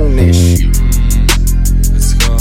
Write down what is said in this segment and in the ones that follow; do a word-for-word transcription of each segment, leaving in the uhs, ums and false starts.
soonish. Let's go.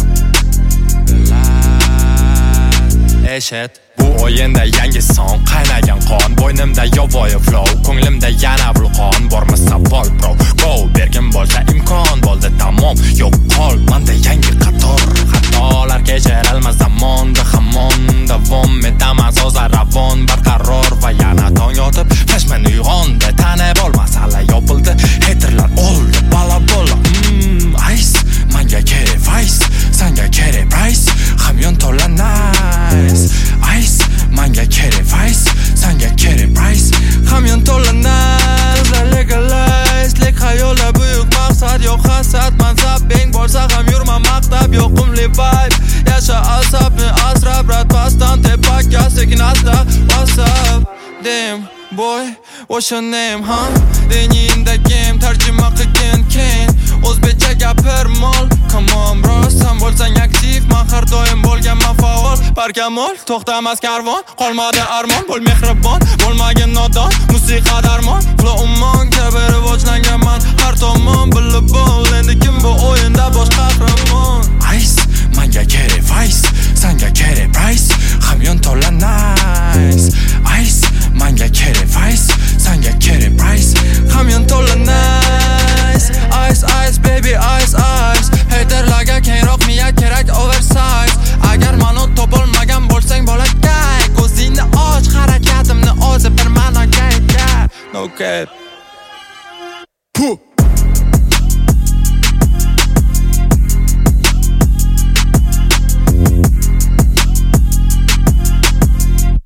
Eshit bu o'yinda yangi son, qaynagan qon, bo'ynimda yovvoyi flow, ko'nglimda yana vulqon, bormi savol bro, go, bergin bo'lsa imkon, bo'ldi tamom, yo'q qol, manda yangi qator, xatolar kechiralmas zamonda, hamon davom etaman so'zlar ravon, barqaror va yana tong yotib, flashman uyg'ondi, tanib olmas hali yopildi, haterlar oldi, bala bola, mmm, ice, manga kerak vice, sanga kerak price, hamyon to'la nice, ice, manga kerak vice, sanga kerak price, hamyon to'la nice, legalize, lek xayolda buyuk maqsad, yo'q hasad, mansab, beng bo'lsa ham yurma maqtab, yoqimli vibe, yasha asabni asrab, rat pasdan tepakka sekin asta, what's up, damn boy, what's your name, huh? Deniyinda game, tarjima qilgan keyin, o'zbekcha gapir mol, come on bro, sen bo'lsang aktiv, men har doim bo'lganman faol, barkamol, to'xtamas karvon, qolmadi armon, bo'l mehribon, bo'lmagin nodon, musiqa darmon, flow ummon, kabi rivojlanganman, har tomon bilib bo'l, endi kim bu o'yinda bosh qahramon? Ice, manga kerak vice, sanga kerak price, hamyon to'la nice, ice, manga kerak vice, sanga kerak price, hamyon to'la nice, ice, ice, baby, ice, ice, haterlarga kengroq miya kerak oversize, agar mani topolmagan bo'lsang bolakay, ko'zingni och, harakatimni o'zi bir ma'noga yetar, no cap.